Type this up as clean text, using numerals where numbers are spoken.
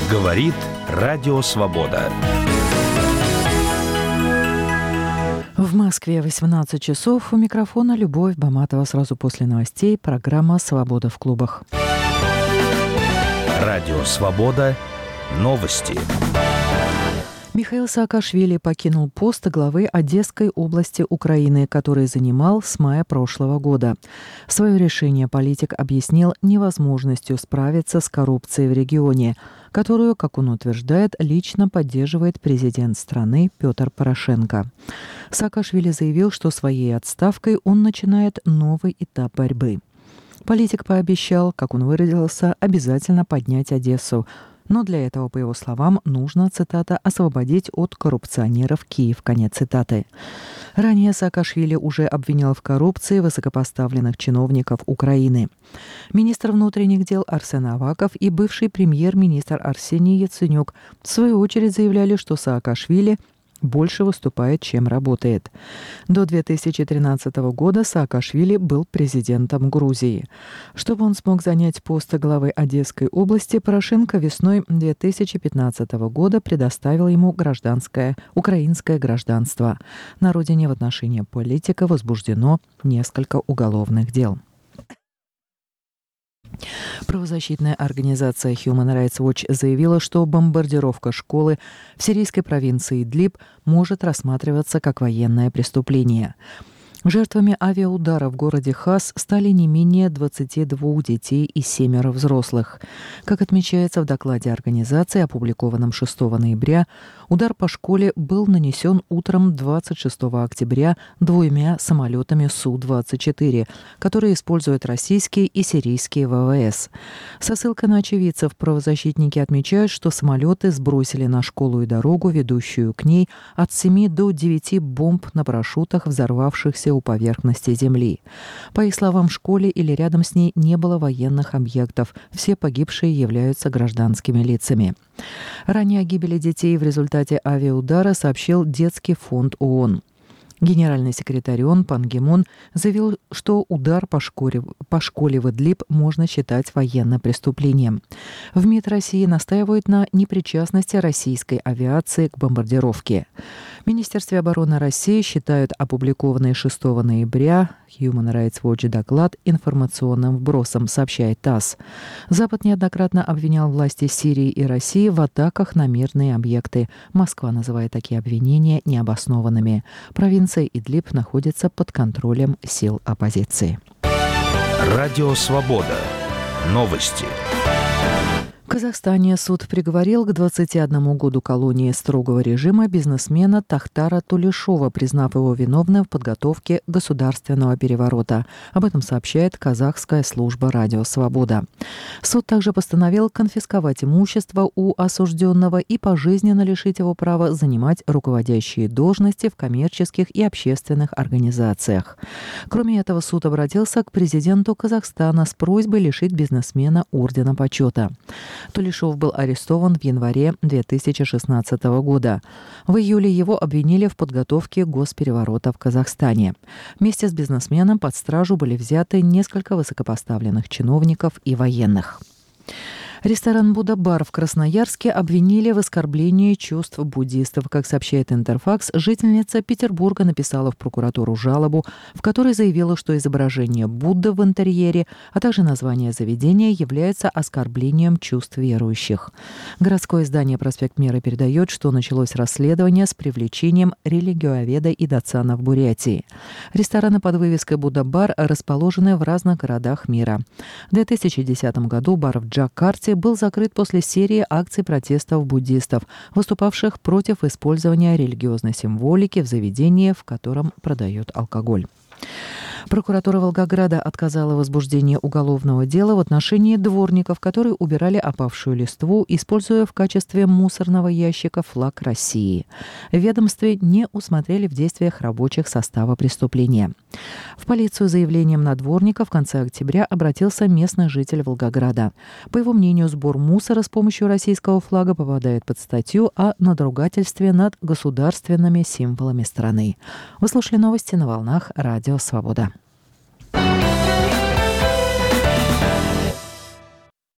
Говорит Радио Свобода. В Москве 18 часов. У микрофона Любовь Баматова. Сразу после новостей программа «Свобода в клубах». Радио Свобода. Новости. Михаил Саакашвили покинул пост главы Одесской области Украины, который занимал с мая прошлого года. Свое решение политик объяснил невозможностью справиться с коррупцией в регионе, которую, как он утверждает, лично поддерживает президент страны Петр Порошенко. Саакашвили заявил, что своей отставкой он начинает новый этап борьбы. Политик пообещал, как он выразился, обязательно поднять Одессу. Но для этого, по его словам, нужно, цитата, «освободить от коррупционеров Киев», конец цитаты. Ранее Саакашвили уже обвинял в коррупции высокопоставленных чиновников Украины. Министр внутренних дел Арсен Аваков и бывший премьер-министр Арсений Яценюк в свою очередь заявляли, что Саакашвили больше выступает, чем работает. До 2013 года Саакашвили был президентом Грузии. Чтобы он смог занять пост главы Одесской области, Порошенко весной 2015 года предоставил ему украинское гражданство. На родине в отношении политика возбуждено несколько уголовных дел. Правозащитная организация Human Rights Watch заявила, что бомбардировка школы в сирийской провинции Идлиб может рассматриваться как военное преступление. Жертвами авиаудара в городе Хас стали не менее 22 детей и 7 взрослых. Как отмечается в докладе организации, опубликованном 6 ноября, удар по школе был нанесен утром 26 октября двумя самолетами Су-24, которые используют российские и сирийские ВВС. Со ссылкой на очевидцев правозащитники отмечают, что самолеты сбросили на школу и дорогу, ведущую к ней, от 7 до 9 бомб на парашютах, взорвавшихся у поверхности земли. По их словам, в школе или рядом с ней не было военных объектов. Все погибшие являются гражданскими лицами. Ранее о гибели детей в результате авиаудара сообщил Детский фонд ООН. Генеральный секретарь ООН Пан Ги Мун заявил, что удар по школе в Идлиб можно считать военным преступлением. В МИД России настаивают на непричастности российской авиации к бомбардировке. В Министерстве обороны России считают опубликованный 6 ноября Human Rights Watch доклад информационным вбросом, сообщает ТАСС. Запад неоднократно обвинял власти Сирии и России в атаках на мирные объекты. Москва называет такие обвинения необоснованными. Провинция Идлиб находится под контролем сил оппозиции. Радио Свобода. Новости. В Казахстане суд приговорил к 21 году колонии строгого режима бизнесмена Тахтара Тулешова, признав его виновным в подготовке государственного переворота. Об этом сообщает казахская служба «Радио Свобода». Суд также постановил конфисковать имущество у осужденного и пожизненно лишить его права занимать руководящие должности в коммерческих и общественных организациях. Кроме этого, суд обратился к президенту Казахстана с просьбой лишить бизнесмена ордена почета. Тулешов был арестован в январе 2016 года. В июле его обвинили в подготовке госпереворота в Казахстане. Вместе с бизнесменом под стражу были взяты несколько высокопоставленных чиновников и военных. Ресторан «Будда-бар» в Красноярске обвинили в оскорблении чувств буддистов. Как сообщает Интерфакс, жительница Петербурга написала в прокуратуру жалобу, в которой заявила, что изображение Будды в интерьере, а также название заведения является оскорблением чувств верующих. Городское издание «Проспект Мира» передает, что началось расследование с привлечением религиоведа и доцана в Бурятии. Рестораны под вывеской «Будда-бар» расположены в разных городах мира. В 2010 году бар в Джакарте был закрыт после серии акций протестов буддистов, выступавших против использования религиозной символики в заведении, в котором продают алкоголь. Прокуратура Волгограда отказала в возбуждении уголовного дела в отношении дворников, которые убирали опавшую листву, используя в качестве мусорного ящика флаг России. В ведомстве не усмотрели в действиях рабочих состава преступления. В полицию с заявлением на дворника в конце октября обратился местный житель Волгограда. По его мнению, сбор мусора с помощью российского флага попадает под статью о надругательстве над государственными символами страны. Вы слушали новости на волнах Радио Свобода.